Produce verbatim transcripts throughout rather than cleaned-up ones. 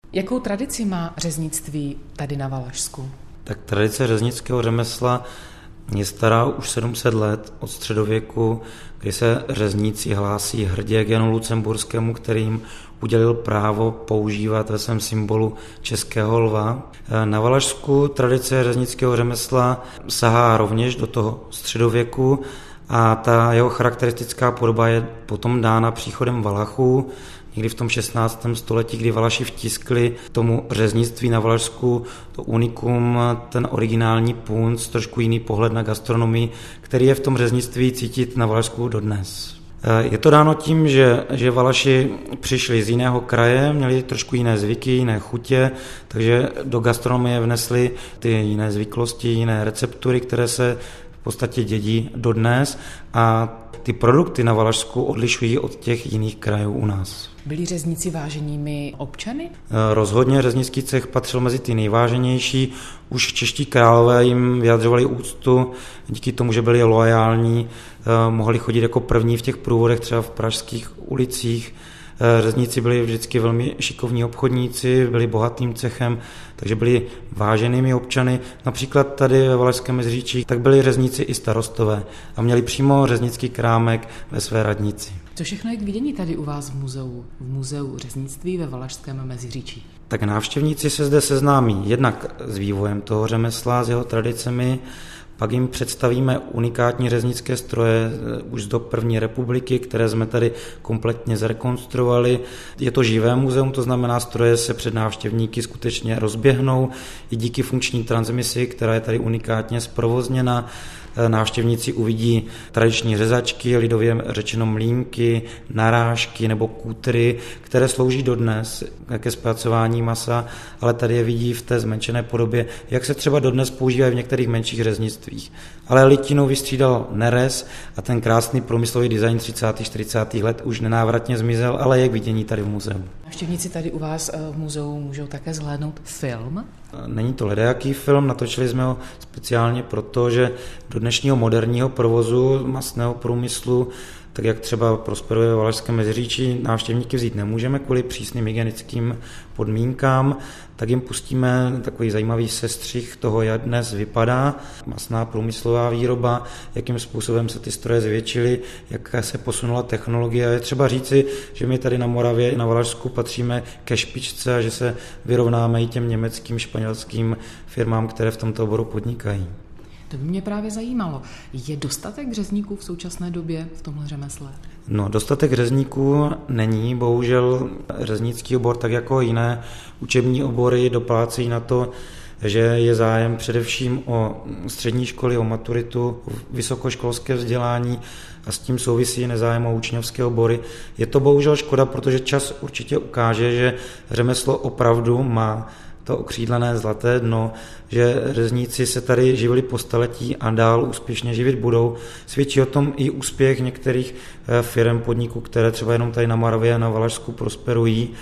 Jakou tradici má řeznictví tady na Valašsku? Tak tradice řeznického řemesla je stará už sedm set let od středověku, kdy se řezníci hlásí hrdě k Janu Lucemburskému, který jim udělil právo používat ve svém symbolu českého lva. Na Valašsku tradice řeznického řemesla sahá rovněž do toho středověku a ta jeho charakteristická podoba je potom dána příchodem Valachů, někdy v tom šestnáctém století, kdy Valaši vtiskli tomu řeznictví na Valašsku to unikum, ten originální punc, trošku jiný pohled na gastronomii, který je v tom řeznictví cítit na Valašsku dodnes. Je to dáno tím, že, že Valaši přišli z jiného kraje, měli trošku jiné zvyky, jiné chutě, takže do gastronomie vnesli ty jiné zvyklosti, jiné receptury, které se v podstatě dědí dodnes a ty produkty na Valašsku odlišují od těch jiných krajů u nás. Byli řezníci váženými občany? Rozhodně řeznický cech patřil mezi ty nejváženější. Už čeští králové jim vyjadřovali úctu, díky tomu, že byli loajální, mohli chodit jako první v těch průvodech třeba v pražských ulicích. Řezníci byli vždycky velmi šikovní obchodníci, byli bohatým cechem, takže byli váženými občany. Například tady ve Valašském Meziříčí tak byli řezníci i starostové a měli přímo řeznický krámek ve své radnici. Co všechno je k vidění tady u vás v muzeu, v muzeu řeznictví ve Valašském Meziříčí? Tak návštěvníci se zde seznámí jednak s vývojem toho řemesla, s jeho tradicemi, pak jim představíme unikátní řeznické stroje už z dob první republiky, které jsme tady kompletně zrekonstruovali. Je to živé muzeum, to znamená, stroje se před návštěvníky skutečně rozběhnou i díky funkční transmisi, která je tady unikátně zprovozněna. Návštěvníci uvidí tradiční řezačky, lidově řečeno mlýnky, narážky nebo kútry, které slouží dodnes ke zpracování masa, ale tady je vidí v té zmenšené podobě, jak se třeba dodnes používají v některých menších řeznictvích. Ale litinu vystřídal nerez a ten krásný průmyslový design třicátých čtyřicátých let už nenávratně zmizel, ale je k vidění tady v muzeu. Návštěvníci tady u vás v muzeu můžou také zhlédnout film? Není to ledajaký film, natočili jsme ho speciálně proto, že do dnešního moderního provozu masného průmyslu, tak jak třeba prosperuje ve Valašském Meziříčí, návštěvníky vzít nemůžeme kvůli přísným hygienickým podmínkám, tak jim pustíme takový zajímavý sestřih toho, jak dnes vypadá masná průmyslová výroba, jakým způsobem se ty stroje zvětšily, jak se posunula technologie. Je třeba říci, že my tady na Moravě i na Valašsku patříme ke špičce a že se vyrovnáme i těm německým, španělským firmám, které v tomto oboru podnikají. To by mě právě zajímalo. Je dostatek řezníků v současné době v tomhle řemesle? No, dostatek řezníků není, bohužel řeznický obor, tak jako jiné učební obory, doplácejí na to, že je zájem především o střední školy, o maturitu, o vysokoškolské vzdělání a s tím souvisí nezájem o učňovské obory. Je to bohužel škoda, protože čas určitě ukáže, že řemeslo opravdu má to okřídlené zlaté dno, že řezníci se tady živili po staletí a dál úspěšně živit budou. Svědčí o tom i úspěch některých firem, podniků, které třeba jenom tady na Moravě a na Valašsku prosperují.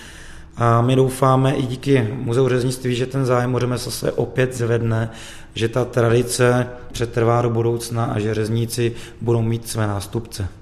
A my doufáme i díky muzeu řeznictví, že ten zájem o řemeslo se opět zvedne, že ta tradice přetrvá do budoucna a že řezníci budou mít své nástupce.